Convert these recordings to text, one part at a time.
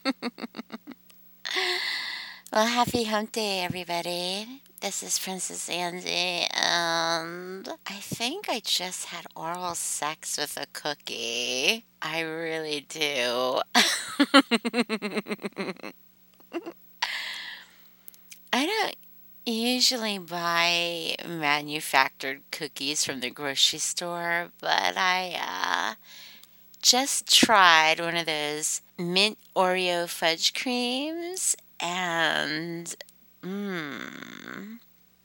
Well, happy hump day, everybody. This is Princess Angie, and I think I just had oral sex with a cookie. I really do. I don't usually buy manufactured cookies from the grocery store, but I just tried one of those mint Oreo fudge creams, and mmm.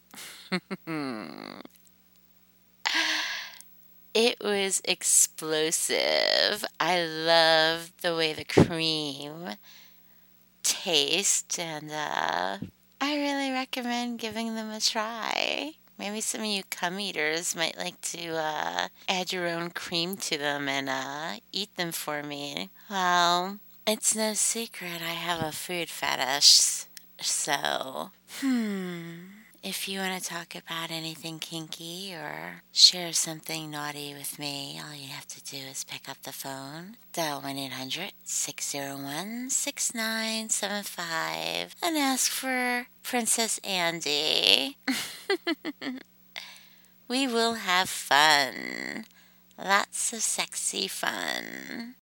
It was explosive. I love the way the cream tastes, and I really recommend giving them a try. Maybe some of you cum eaters might like to add your own cream to them and eat them for me. Well, it's no secret I have a food fetish, so if you want to talk about anything kinky or share something naughty with me, all you have to do is pick up the phone, dial 1-800-601-6975, and ask for Princess Andy. We will have fun. Lots of sexy fun.